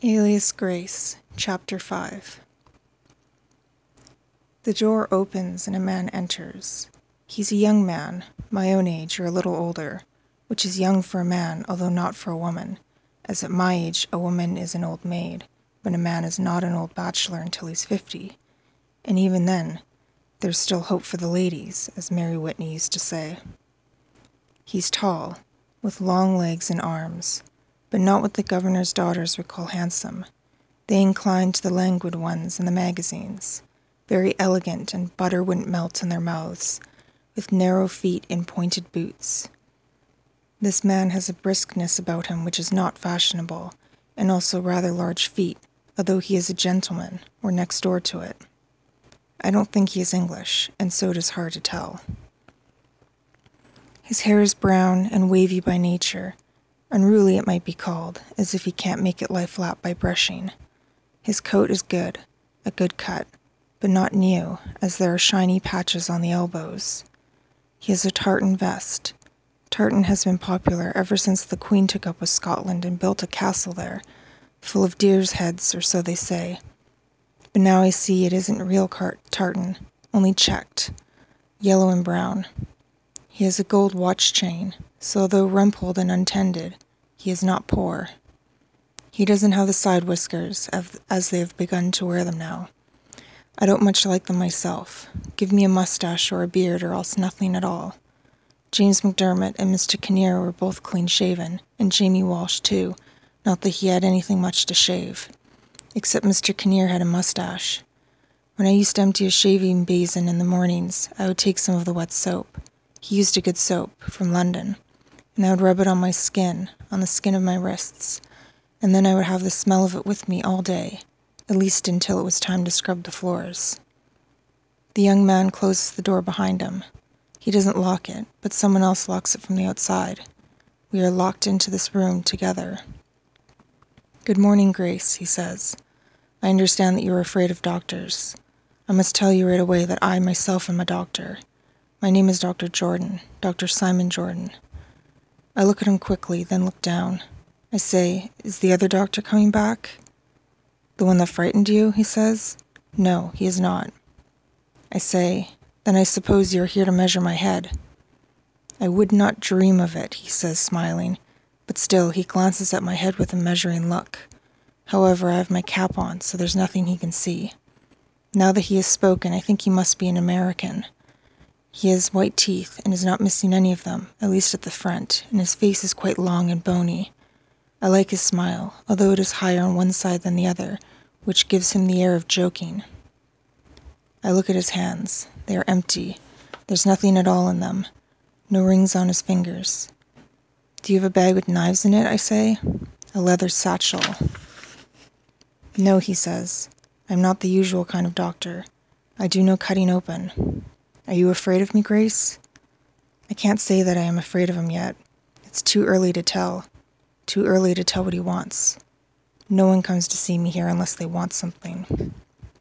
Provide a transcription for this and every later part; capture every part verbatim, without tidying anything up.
Alias Grace, Chapter five. The door opens and a man enters. He's a young man, my own age or a little older, which is young for a man, although not for a woman, as at my age a woman is an old maid, but a man is not an old bachelor until he's fifty. And even then, there's still hope for the ladies, as Mary Whitney used to say. He's tall, with long legs and arms, but not what the governor's daughters would call handsome. They incline to the languid ones in the magazines, very elegant and butter wouldn't melt in their mouths, with narrow feet in pointed boots. This man has a briskness about him which is not fashionable, and also rather large feet, although he is a gentleman, or next door to it. I don't think he is English, and so it is hard to tell. His hair is brown and wavy by nature, unruly it might be called, as if he can't make it lie flat by brushing. His coat is good, a good cut, but not new, as there are shiny patches on the elbows. He has a tartan vest. Tartan has been popular ever since the Queen took up with Scotland and built a castle there, full of deer's heads, or so they say. But now I see it isn't real cart- tartan, only checked, yellow and brown. He has a gold watch chain, so though rumpled and untended, he is not poor. He doesn't have the side whiskers, as they have begun to wear them now. I don't much like them myself. Give me a mustache or a beard, or else nothing at all. James McDermott and Mister Kinnear were both clean-shaven, and Jamie Walsh too, not that he had anything much to shave, except Mister Kinnear had a mustache. When I used to empty a shaving basin in the mornings, I would take some of the wet soap. He used a good soap, from London, and I would rub it on my skin, on the skin of my wrists, and then I would have the smell of it with me all day, at least until it was time to scrub the floors. The young man closes the door behind him. He doesn't lock it, but someone else locks it from the outside. We are locked into this room together. "Good morning, Grace," he says. "I understand that you are afraid of doctors. I must tell you right away that I myself am a doctor. My name is Doctor Jordan, Doctor Simon Jordan." I look at him quickly, then look down. I say, "Is the other doctor coming back?" "The one that frightened you?" he says. "No, he is not." I say, "Then I suppose you are here to measure my head." "I would not dream of it," he says, smiling, but still he glances at my head with a measuring look. However, I have my cap on, so there's nothing he can see. Now that he has spoken, I think he must be an American. He has white teeth, and is not missing any of them, at least at the front, and his face is quite long and bony. I like his smile, although it is higher on one side than the other, which gives him the air of joking. I look at his hands. They are empty. There's nothing at all in them. No rings on his fingers. "Do you have a bag with knives in it?" I say. "A leather satchel." "No," he says. "I'm not the usual kind of doctor. I do no cutting open. Are you afraid of me, Grace?" I can't say that I am afraid of him yet. It's too early to tell. Too early to tell what he wants. No one comes to see me here unless they want something.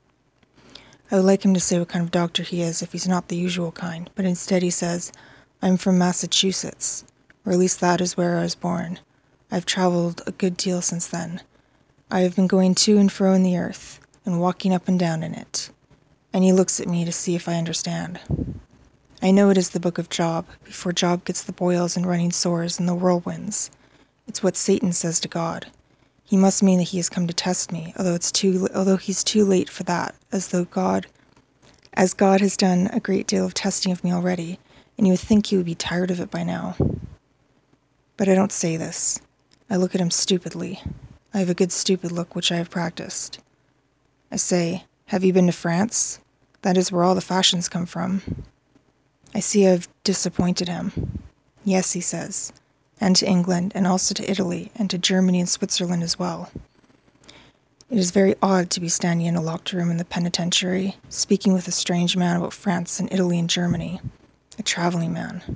I would like him to say what kind of doctor he is if he's not the usual kind, but instead he says, "I'm from Massachusetts, or at least that is where I was born. I've traveled a good deal since then. I have been going to and fro in the earth, and walking up and down in it." And he looks at me to see if I understand. I know it is the book of Job, before Job gets the boils and running sores and the whirlwinds. It's what Satan says to God. He must mean that he has come to test me, although it's too, although he's too late for that, as though God, as God has done a great deal of testing of me already, and you would think he would be tired of it by now. But I don't say this. I look at him stupidly. I have a good stupid look which I have practiced. I say, "Have you been to France? That is where all the fashions come from." I see I have disappointed him. "Yes," he says, "and to England, and also to Italy, and to Germany and Switzerland as well." It is very odd to be standing in a locked room in the penitentiary, speaking with a strange man about France and Italy and Germany, a traveling man.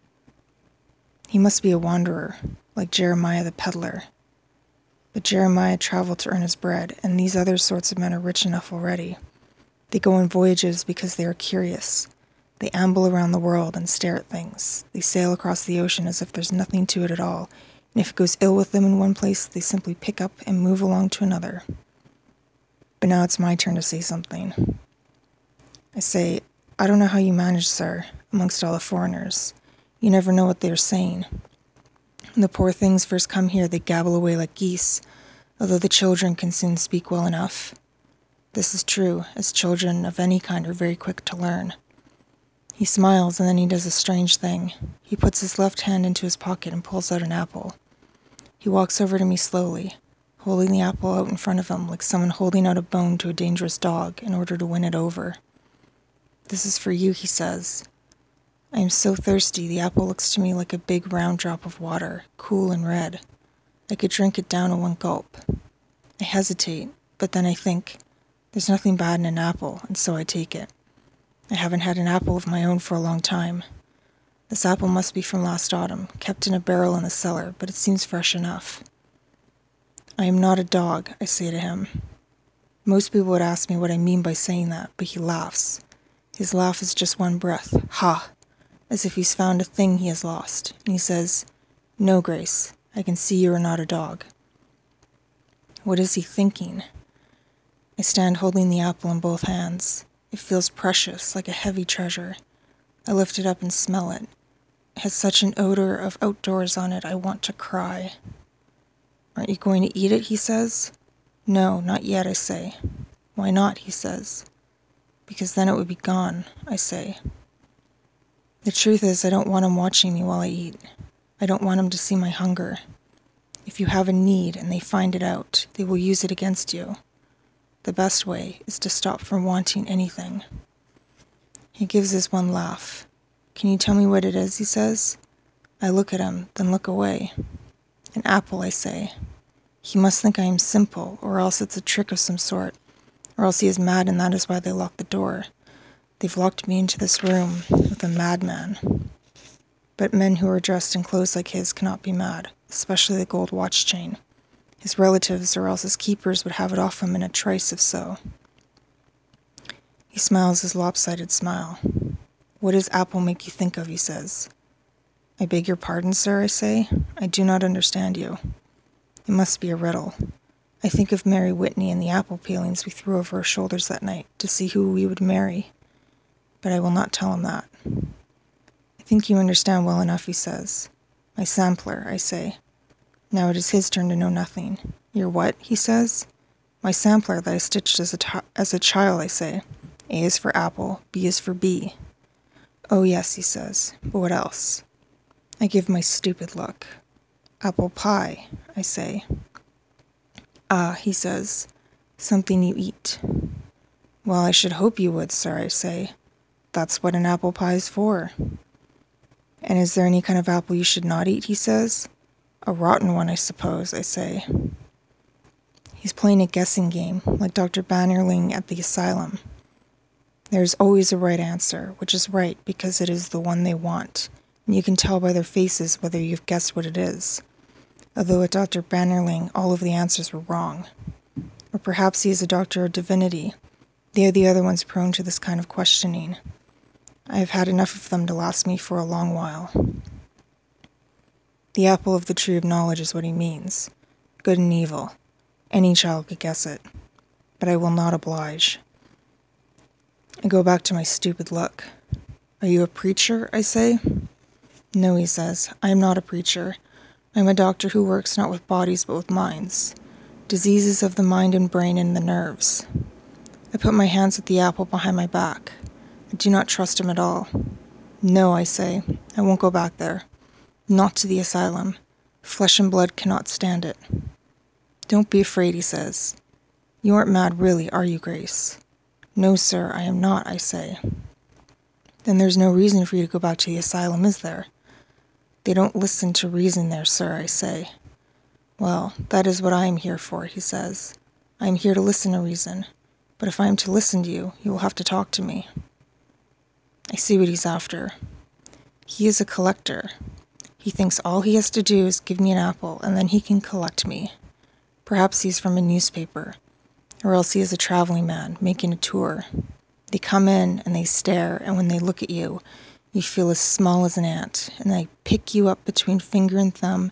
He must be a wanderer, like Jeremiah the peddler. But Jeremiah traveled to earn his bread, and these other sorts of men are rich enough already. They go on voyages because they are curious. They amble around the world and stare at things. They sail across the ocean as if there's nothing to it at all, and if it goes ill with them in one place, they simply pick up and move along to another. But now it's my turn to say something. I say, I don't know how you manage, sir, amongst all the foreigners. You never know what they are saying. When the poor things first come here, they gabble away like geese, although the children can soon speak well enough. This is true, as children of any kind are very quick to learn. He smiles, and then he does a strange thing. He puts his left hand into his pocket and pulls out an apple. He walks over to me slowly, holding the apple out in front of him like someone holding out a bone to a dangerous dog in order to win it over. This is for you, he says. I am so thirsty, the apple looks to me like a big round drop of water, cool and red. I could drink it down in one gulp. I hesitate, but then I think, there's nothing bad in an apple, and so I take it. I haven't had an apple of my own for a long time. This apple must be from last autumn, kept in a barrel in the cellar, but it seems fresh enough. I am not a dog, I say to him. Most people would ask me what I mean by saying that, but he laughs. His laugh is just one breath, ha, as if he's found a thing he has lost, and he says, No, Grace, I can see you are not a dog. What is he thinking? I stand holding the apple in both hands. It feels precious, like a heavy treasure. I lift it up and smell it. It has such an odor of outdoors on it, I want to cry. Aren't you going to eat it, he says. No, not yet, I say. Why not, he says. Because then it would be gone, I say. The truth is, I don't want him watching me while I eat. I don't want him to see my hunger. If you have a need and they find it out, they will use it against you. The best way is to stop from wanting anything. He gives his one laugh. Can you tell me what it is, he says. I look at him, then look away. An apple, I say. He must think I am simple, or else it's a trick of some sort, or else he is mad and that is why they locked the door. They've locked me into this room with a madman. But men who are dressed in clothes like his cannot be mad, especially the gold watch chain. His relatives or else his keepers would have it off him in a trice if so. He smiles his lopsided smile. What does apple make you think of, he says. I beg your pardon, sir, I say. I do not understand you. It must be a riddle. I think of Mary Whitney and the apple peelings we threw over our shoulders that night to see who we would marry. But I will not tell him that. I think you understand well enough, he says. My sampler, I say. Now it is his turn to know nothing. Your what, he says. My sampler that I stitched as a, t- as a child, I say. A is for apple, B is for bee. Oh yes, he says. But what else? I give my stupid look. Apple pie, I say. Ah, he says. Something you eat. Well, I should hope you would, sir, I say. That's what an apple pie is for. And is there any kind of apple you should not eat, he says. A rotten one, I suppose, I say. He's playing a guessing game, like Doctor Bannerling at the asylum. There is always a right answer, which is right because it is the one they want, and you can tell by their faces whether you've guessed what it is. Although at Doctor Bannerling, all of the answers were wrong. Or perhaps he is a doctor of divinity. They are the other ones prone to this kind of questioning. I have had enough of them to last me for a long while. The apple of the tree of knowledge is what he means. Good and evil. Any child could guess it. But I will not oblige. I go back to my stupid look. Are you a preacher, I say? No, he says. I am not a preacher. I am a doctor who works not with bodies but with minds. Diseases of the mind and brain and the nerves. I put my hands at the apple behind my back. I do not trust him at all. No, I say. I won't go back there. Not to the asylum. Flesh and blood cannot stand it. Don't be afraid, he says. You aren't mad really, are you, Grace? No, sir, I am not, I say. Then there's no reason for you to go back to the asylum, is there? They don't listen to reason there, sir, I say. Well, that is what I am here for, he says. I am here to listen to reason. But if I am to listen to you, you will have to talk to me. I see what he's after. He is a collector. He thinks all he has to do is give me an apple, and then he can collect me. Perhaps he's from a newspaper, or else he is a traveling man making a tour. They come in and they stare, and when they look at you, you feel as small as an ant, and they pick you up between finger and thumb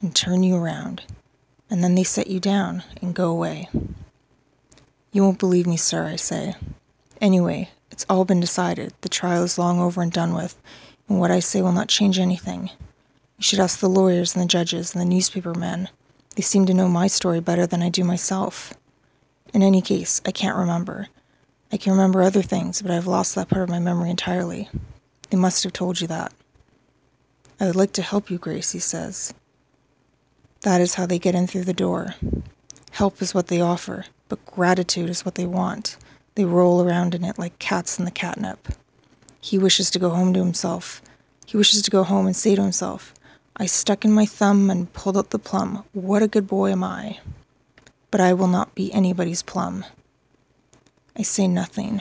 and turn you around, and then they set you down and go away. You won't believe me, sir, I say. Anyway, it's all been decided. The trial is long over and done with, and what I say will not change anything. You should ask the lawyers and the judges and the newspaper men. They seem to know my story better than I do myself. In any case, I can't remember. I can remember other things, but I've lost that part of my memory entirely. They must have told you that. I would like to help you, Grace, he says. That is how they get in through the door. Help is what they offer, but gratitude is what they want. They roll around in it like cats in the catnip. He wishes to go home to himself. He wishes to go home and say to himself, I stuck in my thumb and pulled out the plum. What a good boy am I. But I will not be anybody's plum. I say nothing.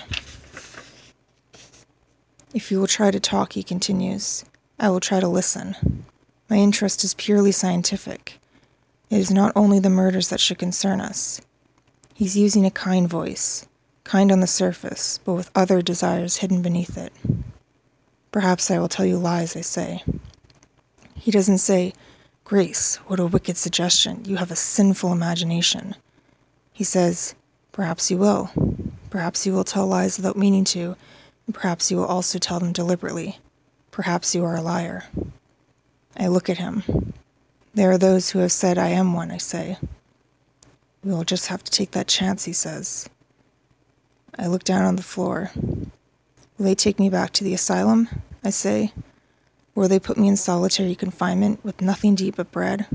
If you will try to talk, he continues, I will try to listen. My interest is purely scientific. It is not only the murders that should concern us. He's using a kind voice, kind on the surface, but with other desires hidden beneath it. Perhaps I will tell you lies, I say. He doesn't say, Grace, what a wicked suggestion. You have a sinful imagination. He says, perhaps you will. Perhaps you will tell lies without meaning to, and perhaps you will also tell them deliberately. Perhaps you are a liar. I look at him. There are those who have said I am one, I say. We will just have to take that chance, he says. I look down on the floor. Will they take me back to the asylum? I say. Or will they put me in solitary confinement with nothing to eat but bread?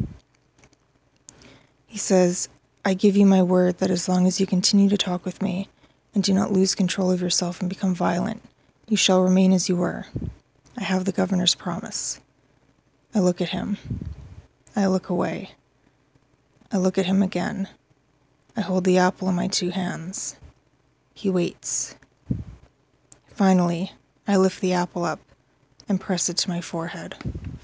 He says, I give you my word that as long as you continue to talk with me and do not lose control of yourself and become violent, you shall remain as you were. I have the governor's promise. I look at him. I look away. I look at him again. I hold the apple in my two hands. He waits. Finally, I lift the apple up and press it to my forehead.